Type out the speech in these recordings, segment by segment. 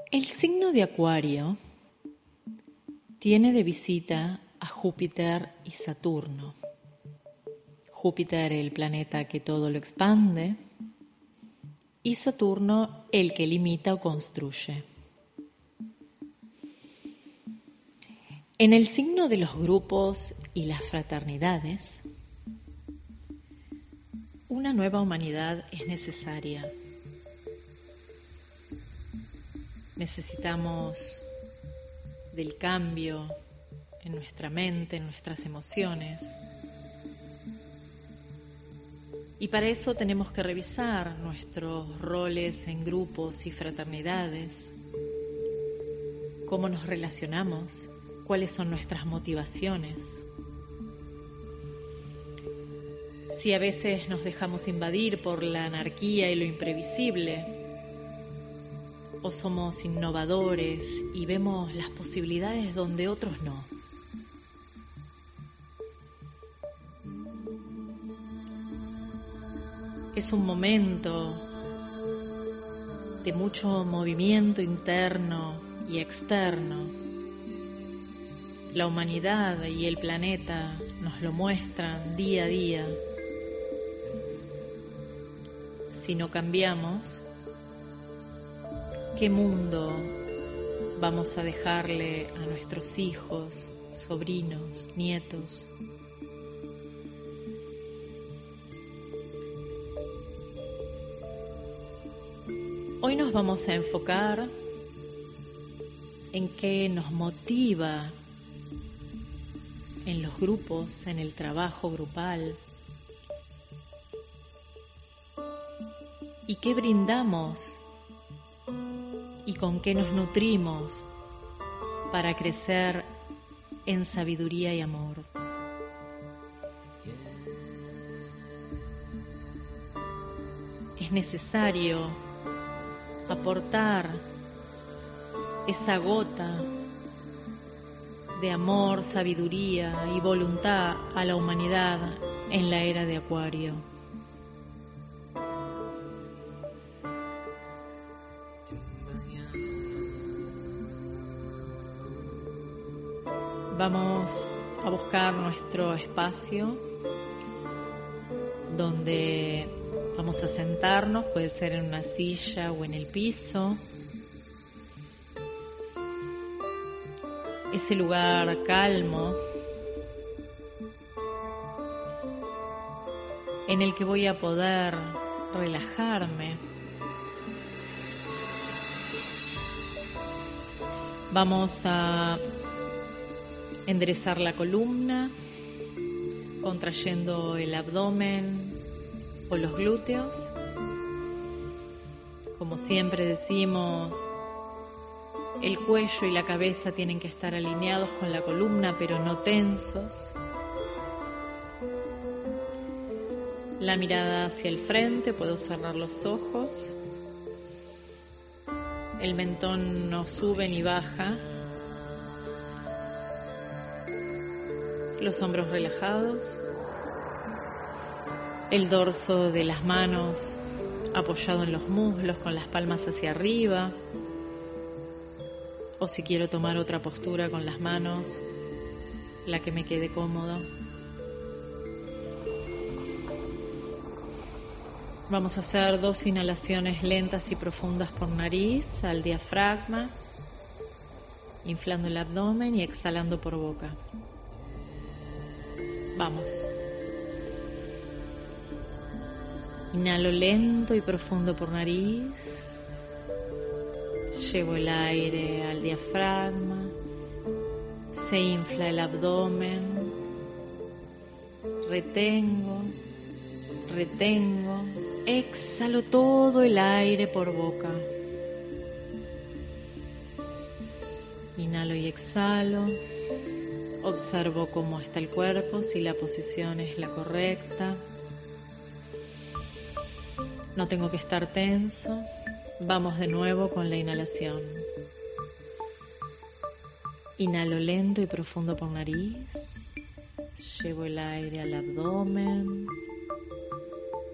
El signo de Acuario tiene de visita a Júpiter y Saturno. Júpiter, el planeta que todo lo expande, y Saturno, el que limita o construye. En el signo de los grupos y las fraternidades, una nueva humanidad es necesaria. Necesitamos del cambio en nuestra mente, en nuestras emociones. Y para eso tenemos que revisar nuestros roles en grupos y fraternidades, cómo nos relacionamos, cuáles son nuestras motivaciones. Si a veces nos dejamos invadir por la anarquía y lo imprevisible, o somos innovadores y vemos las posibilidades donde otros no. Es un momento de mucho movimiento interno y externo. La humanidad y el planeta nos lo muestran día a día. Si no cambiamos, ¿qué mundo vamos a dejarle a nuestros hijos, sobrinos, nietos? Hoy nos vamos a enfocar en qué nos motiva en los grupos, en el trabajo grupal, y qué brindamos y con qué nos nutrimos para crecer en sabiduría y amor. Es necesario aportar esa gota de amor, sabiduría y voluntad a la humanidad en la era de Acuario. Vamos a buscar nuestro espacio donde vamos a sentarnos, puede ser en una silla o en el piso. Ese lugar calmo en el que voy a poder relajarme. Vamos a enderezar la columna, contrayendo el abdomen o los glúteos. Como siempre decimos, el cuello y la cabeza tienen que estar alineados con la columna, pero no tensos. La mirada hacia el frente, puedo cerrar los ojos. El mentón no sube ni baja. Los hombros relajados. El dorso de las manos apoyado en los muslos con las palmas hacia arriba. O si quiero tomar otra postura con las manos, la que me quede cómodo. Vamos a hacer 2 inhalaciones lentas y profundas por nariz al diafragma, inflando el abdomen y exhalando por boca. Vamos. Inhalo lento y profundo por nariz. Llevo el aire al diafragma. Se infla el abdomen. Retengo. Exhalo todo el aire por boca. Inhalo y exhalo. Observo cómo está el cuerpo, si la posición es la correcta. No tengo que estar tenso. Vamos de nuevo con la inhalación. Inhalo lento y profundo por nariz. Llevo el aire al abdomen.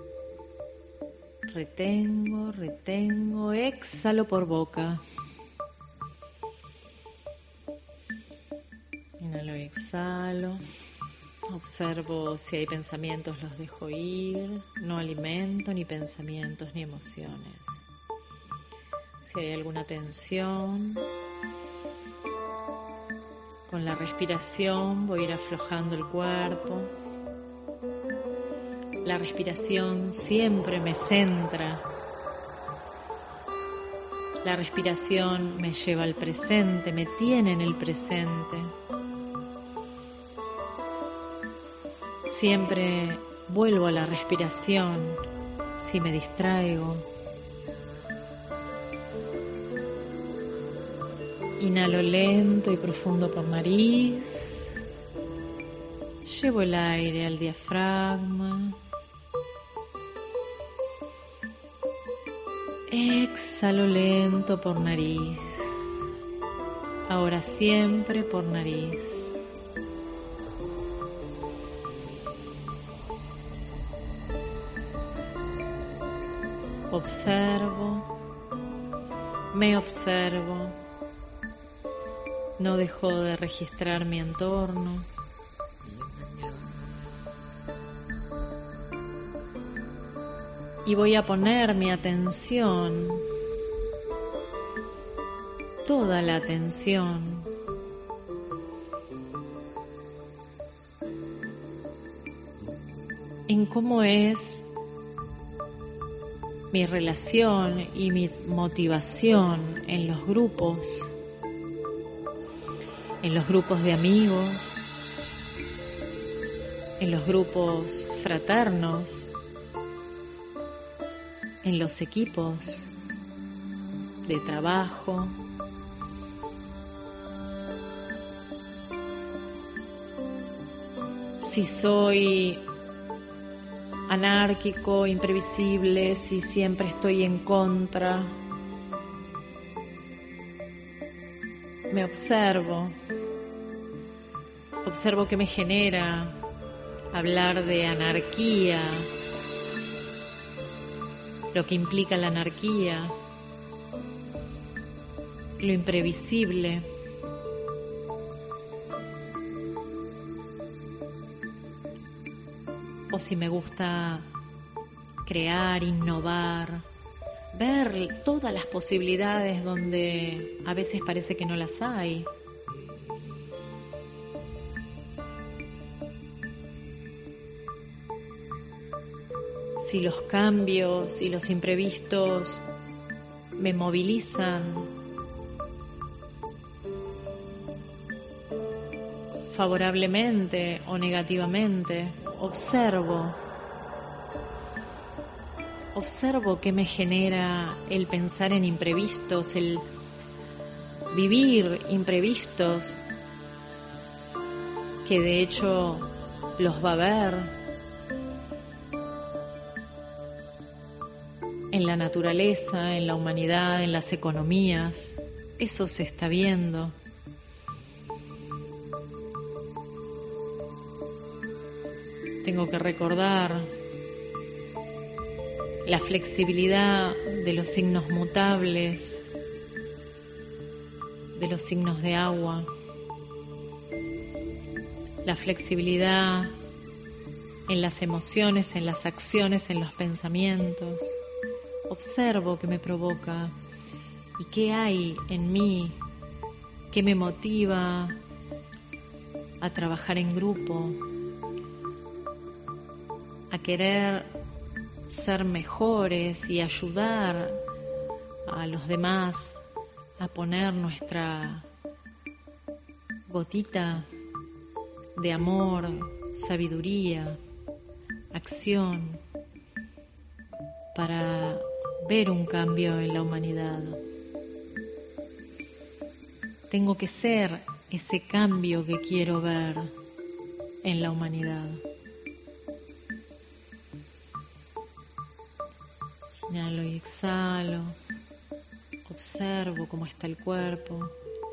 Retengo, exhalo por boca. exhalo. Observo si hay pensamientos, los dejo ir. No alimento ni pensamientos ni emociones. Si hay alguna tensión, con la respiración voy a ir aflojando el cuerpo. La respiración siempre me centra. La respiración me lleva al presente, me tiene en el presente. Siempre vuelvo a la respiración si me distraigo. Inhalo lento y profundo por nariz. Llevo el aire al diafragma. Exhalo lento por nariz. Ahora siempre por nariz. Observo, me observo, no dejo de registrar mi entorno. Y voy a poner mi atención, toda la atención, en cómo es mi relación y mi motivación en los grupos de amigos, en los grupos fraternos, en los equipos de trabajo. Si soy anárquico, imprevisible, si siempre estoy en contra. Me observo qué me genera hablar de anarquía, lo que implica la anarquía, lo imprevisible. O si me gusta crear, innovar, ver todas las posibilidades donde a veces parece que no las hay. Si los cambios y los imprevistos me movilizan favorablemente o negativamente, observo qué me genera el pensar en imprevistos, el vivir imprevistos, que de hecho los va a haber en la naturaleza, en la humanidad, en las economías. Eso se está viendo. Tengo que recordar la flexibilidad de los signos mutables, de los signos de agua, la flexibilidad en las emociones, en las acciones, en los pensamientos. Observo qué me provoca y qué hay en mí, qué me motiva a trabajar en grupo, a querer ser mejores y ayudar a los demás a poner nuestra gotita de amor, sabiduría, acción para ver un cambio en la humanidad. Tengo que ser ese cambio que quiero ver en la humanidad. Inhalo y exhalo. Observo cómo está el cuerpo.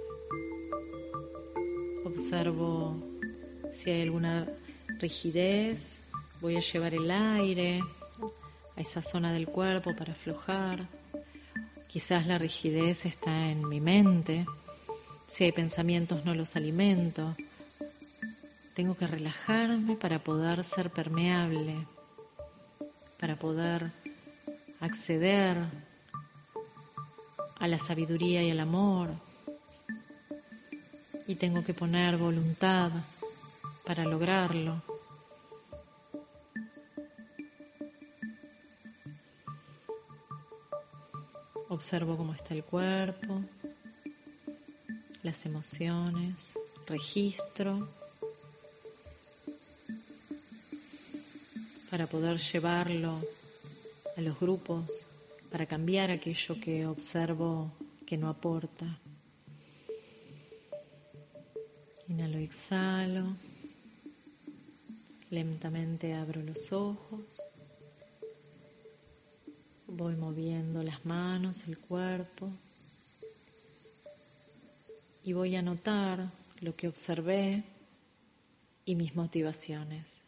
Observo si hay alguna rigidez. Voy a llevar el aire a esa zona del cuerpo para aflojar. Quizás la rigidez está en mi mente. Si hay pensamientos, no los alimento. Tengo que relajarme para poder ser permeable, para poder acceder a la sabiduría y al amor. Y tengo que poner voluntad para lograrlo. Observo cómo está el cuerpo, las emociones, registro para poder llevarlo a los grupos, para cambiar aquello que observo que no aporta. Inhalo y exhalo. Lentamente abro los ojos. Voy moviendo las manos, el cuerpo. Y voy a notar lo que observé y mis motivaciones.